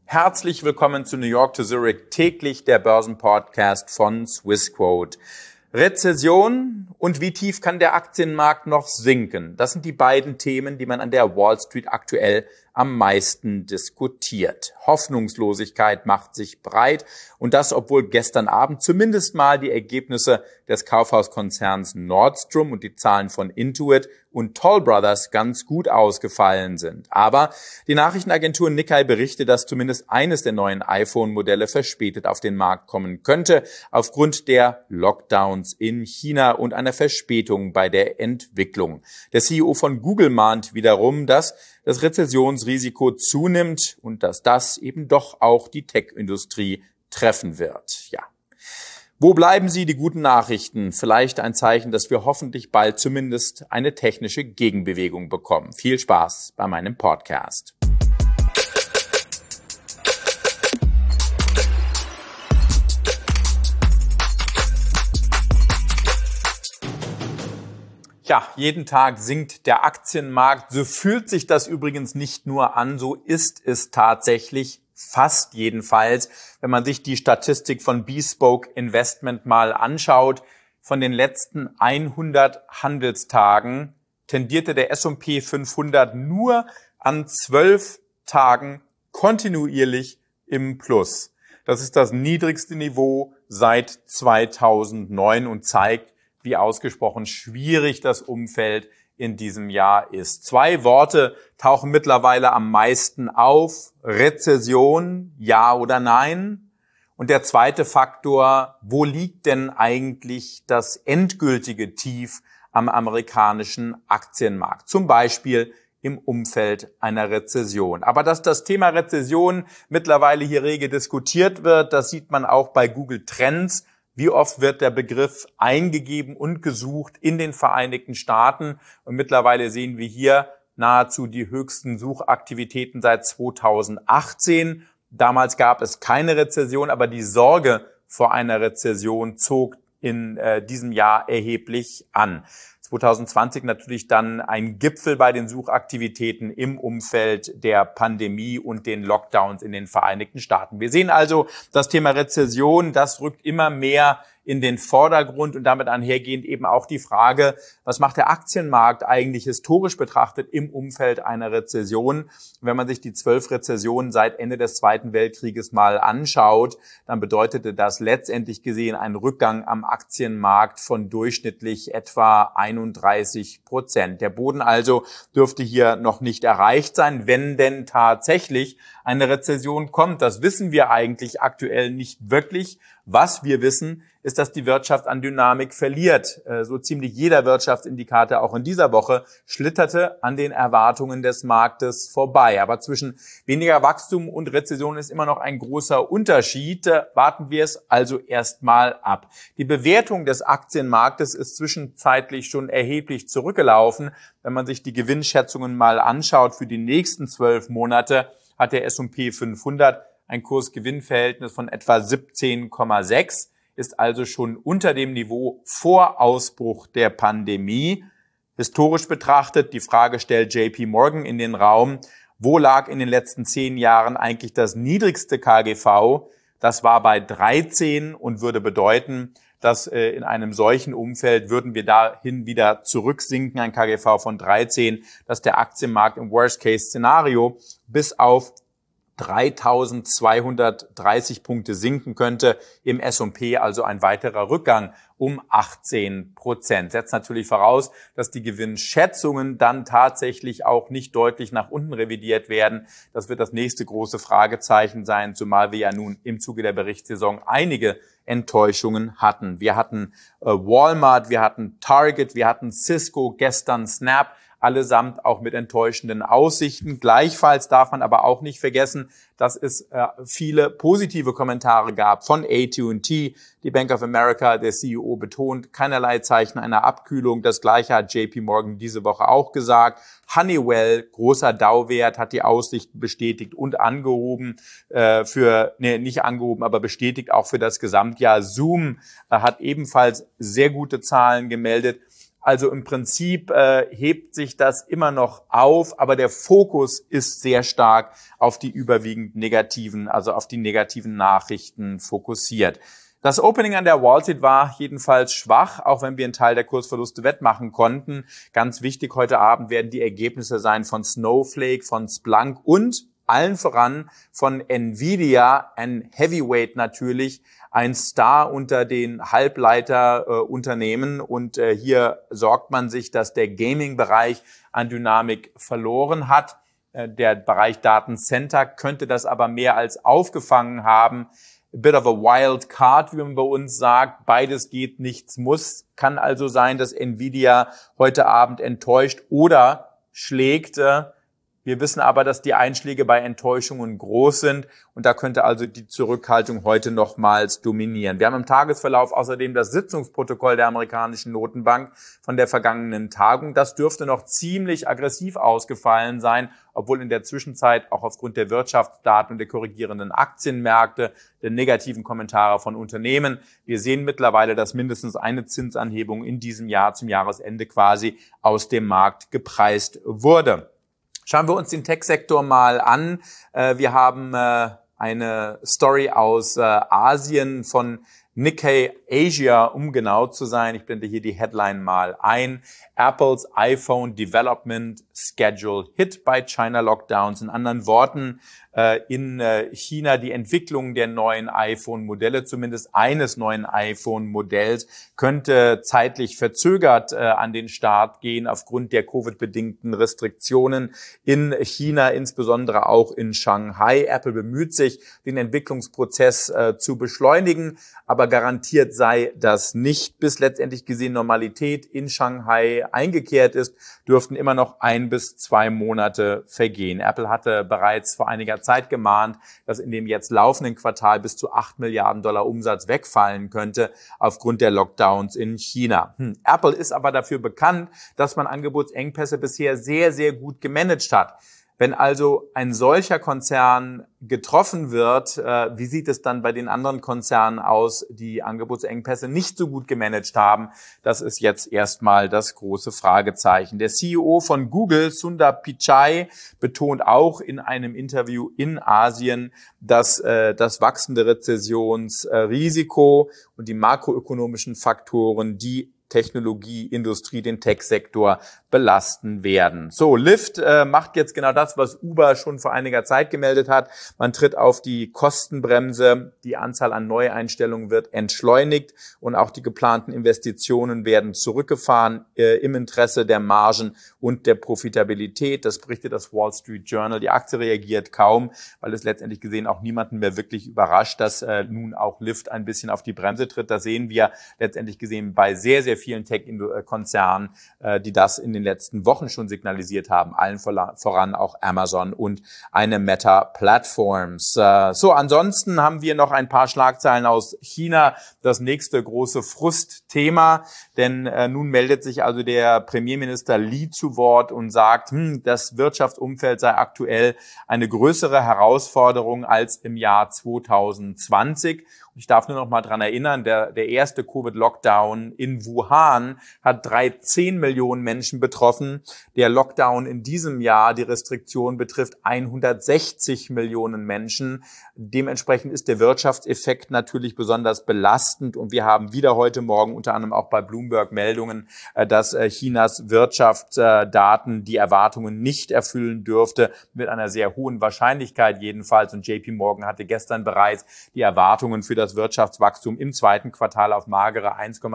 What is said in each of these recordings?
Herzlich willkommen zu New York to Zurich, täglich der Börsenpodcast von Swissquote. Rezession und wie tief kann der Aktienmarkt noch sinken? Das sind die beiden Themen, die man an der Wall Street aktuell am meisten diskutiert. Hoffnungslosigkeit macht sich breit und das, obwohl gestern Abend zumindest mal die Ergebnisse des Kaufhauskonzerns Nordstrom und die Zahlen von Intuit und Toll Brothers ganz gut ausgefallen sind. Aber die Nachrichtenagentur Nikkei berichtet, dass zumindest eines der neuen iPhone-Modelle verspätet auf den Markt kommen könnte, aufgrund der Lockdowns in China und einer Verspätung bei der Entwicklung. Der CEO von Google mahnt wiederum, dass das Rezessionsrisiko zunimmt und dass das eben doch auch die Tech-Industrie treffen wird. Ja. Wo bleiben Sie, die guten Nachrichten? Vielleicht ein Zeichen, dass wir hoffentlich bald zumindest eine technische Gegenbewegung bekommen. Viel Spaß bei meinem Podcast. Ja, jeden Tag sinkt der Aktienmarkt. So fühlt sich das übrigens nicht nur an, so ist es tatsächlich. Fast jedenfalls, wenn man sich die Statistik von Bespoke Investment mal anschaut. Von den letzten 100 Handelstagen tendierte der S&P 500 nur an 12 Tagen kontinuierlich im Plus. Das ist das niedrigste Niveau seit 2009 und zeigt, wie ausgesprochen schwierig das Umfeld in diesem Jahr ist. Zwei Worte tauchen mittlerweile am meisten auf. Rezession, ja oder nein? Und der zweite Faktor, wo liegt denn eigentlich das endgültige Tief am amerikanischen Aktienmarkt? Zum Beispiel im Umfeld einer Rezession. Aber dass das Thema Rezession mittlerweile hier rege diskutiert wird, das sieht man auch bei Google Trends. Wie oft wird der Begriff eingegeben und gesucht in den Vereinigten Staaten? Und mittlerweile sehen wir hier nahezu die höchsten Suchaktivitäten seit 2018. Damals gab es keine Rezession, aber die Sorge vor einer Rezession zog in diesem Jahr erheblich an. 2020 natürlich dann ein Gipfel bei den Suchaktivitäten im Umfeld der Pandemie und den Lockdowns in den Vereinigten Staaten. Wir sehen also, das Thema Rezession, das rückt immer mehr in den Vordergrund und damit einhergehend eben auch die Frage, was macht der Aktienmarkt eigentlich historisch betrachtet im Umfeld einer Rezession? Wenn man sich die 12 Rezessionen seit Ende des Zweiten Weltkrieges mal anschaut, dann bedeutete das letztendlich gesehen einen Rückgang am Aktienmarkt von durchschnittlich etwa 31%. Der Boden also dürfte hier noch nicht erreicht sein, wenn denn tatsächlich eine Rezession kommt. Das wissen wir eigentlich aktuell nicht wirklich. Was wir wissen, ist, dass die Wirtschaft an Dynamik verliert. So ziemlich jeder Wirtschaftsindikator auch in dieser Woche schlitterte an den Erwartungen des Marktes vorbei. Aber zwischen weniger Wachstum und Rezession ist immer noch ein großer Unterschied. Warten wir es also erstmal ab. Die Bewertung des Aktienmarktes ist zwischenzeitlich schon erheblich zurückgelaufen. Wenn man sich die Gewinnschätzungen mal anschaut für die nächsten 12 Monate, hat der S&P 500 ein Kurs-Gewinn-Verhältnis von etwa 17,6, ist also schon unter dem Niveau vor Ausbruch der Pandemie. Historisch betrachtet, die Frage stellt JP Morgan in den Raum, wo lag in den letzten 10 Jahren eigentlich das niedrigste KGV? Das war bei 13 und würde bedeuten, dass in einem solchen Umfeld würden wir dahin wieder zurücksinken, ein KGV von 13, dass der Aktienmarkt im Worst-Case-Szenario bis auf 3.230 Punkte sinken könnte, im S&P also ein weiterer Rückgang um 18%. Setzt natürlich voraus, dass die Gewinnschätzungen dann tatsächlich auch nicht deutlich nach unten revidiert werden. Das wird das nächste große Fragezeichen sein, zumal wir ja nun im Zuge der Berichtssaison einige Enttäuschungen hatten. Wir hatten Walmart, wir hatten Target, wir hatten Cisco, gestern Snap, allesamt auch mit enttäuschenden Aussichten. Gleichfalls darf man aber auch nicht vergessen, dass es viele positive Kommentare gab von AT&T. Die Bank of America, der CEO betont keinerlei Zeichen einer Abkühlung. Das Gleiche hat JP Morgan diese Woche auch gesagt. Honeywell, großer Dow-Wert, hat die Aussichten bestätigt und angehoben nicht angehoben, aber bestätigt auch für das Gesamtjahr. Zoom hat ebenfalls sehr gute Zahlen gemeldet. Also im Prinzip hebt sich das immer noch auf, aber der Fokus ist sehr stark auf die überwiegend negativen, also auf die negativen Nachrichten fokussiert. Das Opening an der Wall Street war jedenfalls schwach, auch wenn wir einen Teil der Kursverluste wettmachen konnten. Ganz wichtig, heute Abend werden die Ergebnisse sein von Snowflake, von Splunk und allen voran von Nvidia, ein Heavyweight natürlich, ein Star unter den Halbleiterunternehmen. Und hier sorgt man sich, dass der Gaming-Bereich an Dynamik verloren hat. Der Bereich Datencenter könnte das aber mehr als aufgefangen haben. A bit of a wild card, wie man bei uns sagt. Beides geht, nichts muss. Kann also sein, dass Nvidia heute Abend enttäuscht oder schlägt. Wir wissen aber, dass die Einschläge bei Enttäuschungen groß sind und da könnte also die Zurückhaltung heute nochmals dominieren. Wir haben im Tagesverlauf außerdem das Sitzungsprotokoll der amerikanischen Notenbank von der vergangenen Tagung. Das dürfte noch ziemlich aggressiv ausgefallen sein, obwohl in der Zwischenzeit auch aufgrund der Wirtschaftsdaten und der korrigierenden Aktienmärkte, der negativen Kommentare von Unternehmen, wir sehen mittlerweile, dass mindestens eine Zinsanhebung in diesem Jahr zum Jahresende quasi aus dem Markt gepreist wurde. Schauen wir uns den Tech-Sektor mal an. Wir haben eine Story aus Asien von Nikkei Asia, um genau zu sein. Ich blende hier die Headline mal ein. Apples iPhone Development Schedule hit by China Lockdowns. In anderen Worten, in China die Entwicklung der neuen iPhone-Modelle, zumindest eines neuen iPhone-Modells, könnte zeitlich verzögert an den Start gehen aufgrund der Covid-bedingten Restriktionen in China, insbesondere auch in Shanghai. Apple bemüht sich, den Entwicklungsprozess zu beschleunigen, aber garantiert sei das nicht. Bis letztendlich gesehen Normalität in Shanghai eingekehrt ist, dürften immer noch 1 bis 2 Monate vergehen. Apple hatte bereits vor einiger Zeit gemahnt, dass in dem jetzt laufenden Quartal bis zu $8 Milliarden Umsatz wegfallen könnte aufgrund der Lockdowns in China. Apple ist aber dafür bekannt, dass man Angebotsengpässe bisher sehr, sehr gut gemanagt hat. Wenn also ein solcher Konzern getroffen wird, wie sieht es dann bei den anderen Konzernen aus, die Angebotsengpässe nicht so gut gemanagt haben? Das ist jetzt erstmal das große Fragezeichen. Der CEO von Google, Sundar Pichai, betont auch in einem Interview in Asien, dass das wachsende Rezessionsrisiko und die makroökonomischen Faktoren die Technologieindustrie, den Tech-Sektor belasten werden. So, Lyft macht jetzt genau das, was Uber schon vor einiger Zeit gemeldet hat. Man tritt auf die Kostenbremse, die Anzahl an Neueinstellungen wird entschleunigt und auch die geplanten Investitionen werden zurückgefahren im Interesse der Margen und der Profitabilität. Das berichtet das Wall Street Journal. Die Aktie reagiert kaum, weil es letztendlich gesehen auch niemanden mehr wirklich überrascht, dass nun auch Lyft ein bisschen auf die Bremse tritt. Das sehen wir letztendlich gesehen bei sehr, sehr vielen Tech-Konzernen, die das in den letzten Wochen schon signalisiert haben, allen voran auch Amazon und eine Meta Platforms. So, ansonsten haben wir noch ein paar Schlagzeilen aus China, das nächste große Frustthema, denn nun meldet sich also der Premierminister Li zu Wort und sagt, das Wirtschaftsumfeld sei aktuell eine größere Herausforderung als im Jahr 2020. Ich darf nur noch mal dran erinnern, der erste Covid-Lockdown in Wuhan hat 13 Millionen Menschen betroffen. Der Lockdown in diesem Jahr, die Restriktion betrifft 160 Millionen Menschen. Dementsprechend ist der Wirtschaftseffekt natürlich besonders belastend. Und wir haben wieder heute Morgen unter anderem auch bei Bloomberg Meldungen, dass Chinas Wirtschaftsdaten die Erwartungen nicht erfüllen dürfte, mit einer sehr hohen Wahrscheinlichkeit jedenfalls. Und JP Morgan hatte gestern bereits die Erwartungen für das Wirtschaftswachstum im zweiten Quartal auf magere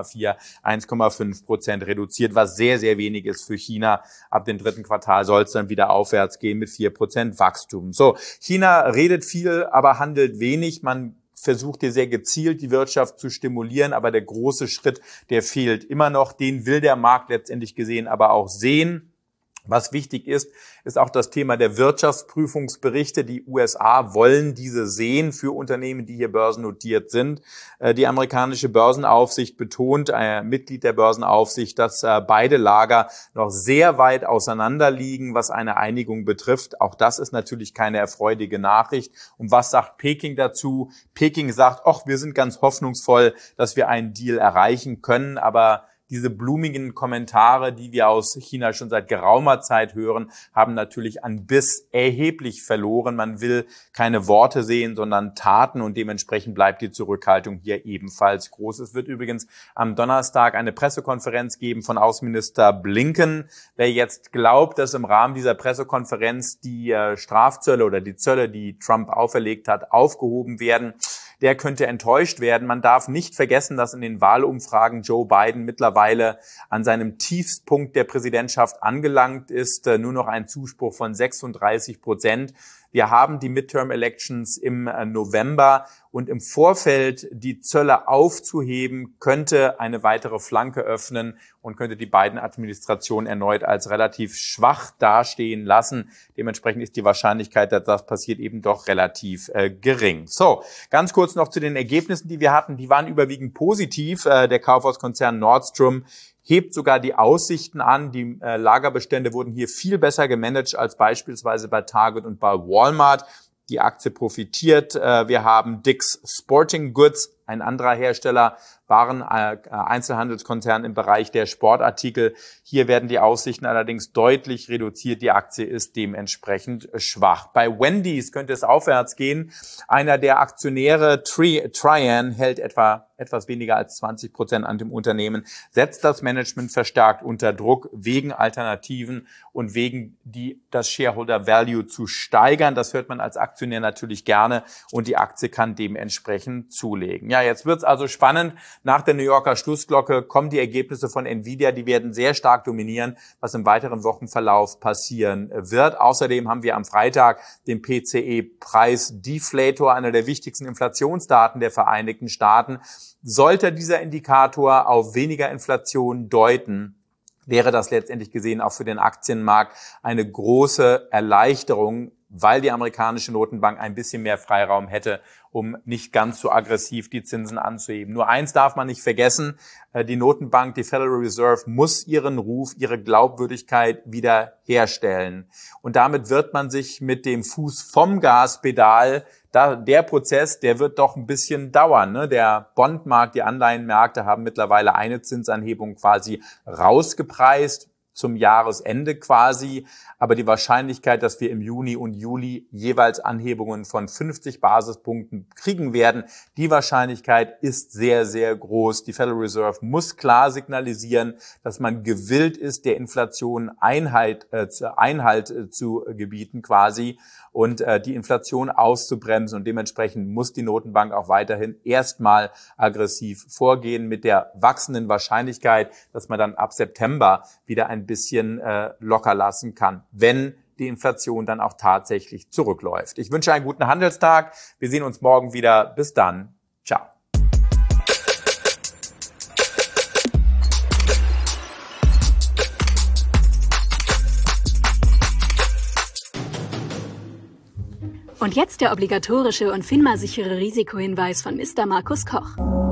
1,4-1,5% reduziert, was sehr, sehr wenig ist für China. Ab dem dritten Quartal soll es dann wieder aufwärts gehen mit 4% Wachstum. So, China redet viel, aber handelt wenig. Man versucht hier sehr gezielt die Wirtschaft zu stimulieren, aber der große Schritt, der fehlt immer noch. Den will der Markt letztendlich gesehen aber auch sehen. Was wichtig ist, ist auch das Thema der Wirtschaftsprüfungsberichte. Die USA wollen diese sehen für Unternehmen, die hier börsennotiert sind. Die amerikanische Börsenaufsicht betont, ein Mitglied der Börsenaufsicht, dass beide Lager noch sehr weit auseinander liegen, was eine Einigung betrifft. Auch das ist natürlich keine erfreuliche Nachricht. Und was sagt Peking dazu? Peking sagt, wir sind ganz hoffnungsvoll, dass wir einen Deal erreichen können, aber diese blumigen Kommentare, die wir aus China schon seit geraumer Zeit hören, haben natürlich an Biss erheblich verloren. Man will keine Worte sehen, sondern Taten und dementsprechend bleibt die Zurückhaltung hier ebenfalls groß. Es wird übrigens am Donnerstag eine Pressekonferenz geben von Außenminister Blinken. Wer jetzt glaubt, dass im Rahmen dieser Pressekonferenz die Strafzölle oder die Zölle, die Trump auferlegt hat, aufgehoben werden, der könnte enttäuscht werden. Man darf nicht vergessen, dass in den Wahlumfragen Joe Biden mittlerweile an seinem Tiefstpunkt der Präsidentschaft angelangt ist. Nur noch ein Zuspruch von 36%. Wir haben die Midterm-Elections im November und im Vorfeld die Zölle aufzuheben, könnte eine weitere Flanke öffnen und könnte die Biden-Administration erneut als relativ schwach dastehen lassen. Dementsprechend ist die Wahrscheinlichkeit, dass das passiert, eben doch relativ gering. So, ganz kurz noch zu den Ergebnissen, die wir hatten. Die waren überwiegend positiv. Der Kaufhauskonzern Nordstrom hebt sogar die Aussichten an. Die Lagerbestände wurden hier viel besser gemanagt als beispielsweise bei Target und bei Walmart. Die Aktie profitiert. Wir haben Dick's Sporting Goods, ein anderer Hersteller, Waren-Einzelhandelskonzern im Bereich der Sportartikel. Hier werden die Aussichten allerdings deutlich reduziert. Die Aktie ist dementsprechend schwach. Bei Wendy's könnte es aufwärts gehen. Einer der Aktionäre, Trian, hält etwas weniger als 20% an dem Unternehmen, setzt das Management verstärkt unter Druck wegen Alternativen und wegen das Shareholder Value zu steigern. Das hört man als Aktionär natürlich gerne und die Aktie kann dementsprechend zulegen. Ja, jetzt wird's also spannend. Nach der New Yorker Schlussglocke kommen die Ergebnisse von Nvidia, die werden sehr stark dominieren, was im weiteren Wochenverlauf passieren wird. Außerdem haben wir am Freitag den PCE-Preis-Deflator, einer der wichtigsten Inflationsdaten der Vereinigten Staaten. Sollte dieser Indikator auf weniger Inflation deuten, wäre das letztendlich gesehen auch für den Aktienmarkt eine große Erleichterung, weil die amerikanische Notenbank ein bisschen mehr Freiraum hätte, um nicht ganz so aggressiv die Zinsen anzuheben. Nur eins darf man nicht vergessen, die Notenbank, die Federal Reserve, muss ihren Ruf, ihre Glaubwürdigkeit wieder herstellen. Und damit wird man sich mit dem Fuß vom Gaspedal, der Prozess, der wird doch ein bisschen dauern. Ne? Der Bondmarkt, die Anleihenmärkte haben mittlerweile eine Zinsanhebung quasi rausgepreist, zum Jahresende quasi. Aber die Wahrscheinlichkeit, dass wir im Juni und Juli jeweils Anhebungen von 50 Basispunkten kriegen werden, die Wahrscheinlichkeit ist sehr, sehr groß. Die Federal Reserve muss klar signalisieren, dass man gewillt ist, der Inflation Einhalt zu gebieten quasi und die Inflation auszubremsen. Und dementsprechend muss die Notenbank auch weiterhin erstmal aggressiv vorgehen mit der wachsenden Wahrscheinlichkeit, dass man dann ab September wieder ein bisschen locker lassen kann, wenn die Inflation dann auch tatsächlich zurückläuft. Ich wünsche einen guten Handelstag. Wir sehen uns morgen wieder. Bis dann. Ciao. Und jetzt der obligatorische und FINMA-sichere Risikohinweis von Mr. Markus Koch.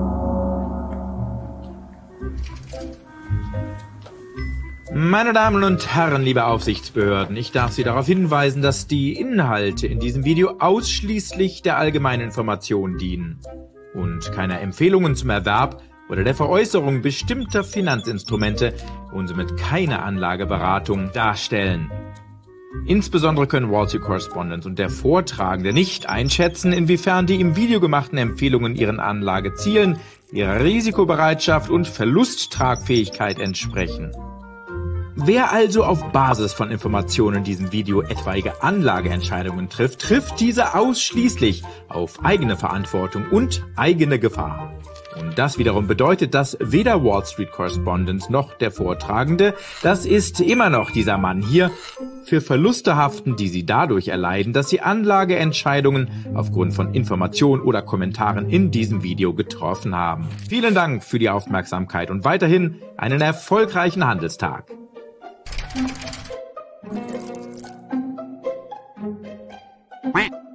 Meine Damen und Herren, liebe Aufsichtsbehörden, ich darf Sie darauf hinweisen, dass die Inhalte in diesem Video ausschließlich der allgemeinen Information dienen und keine Empfehlungen zum Erwerb oder der Veräußerung bestimmter Finanzinstrumente und somit keine Anlageberatung darstellen. Insbesondere können Wall Street Correspondent und der Vortragende nicht einschätzen, inwiefern die im Video gemachten Empfehlungen ihren Anlagezielen, ihrer Risikobereitschaft und Verlusttragfähigkeit entsprechen. Wer also auf Basis von Informationen in diesem Video etwaige Anlageentscheidungen trifft diese ausschließlich auf eigene Verantwortung und eigene Gefahr. Und das wiederum bedeutet, dass weder Wall Street Correspondent noch der Vortragende, das ist immer noch dieser Mann hier, für Verluste haften, die sie dadurch erleiden, dass sie Anlageentscheidungen aufgrund von Informationen oder Kommentaren in diesem Video getroffen haben. Vielen Dank für die Aufmerksamkeit und weiterhin einen erfolgreichen Handelstag. Quack.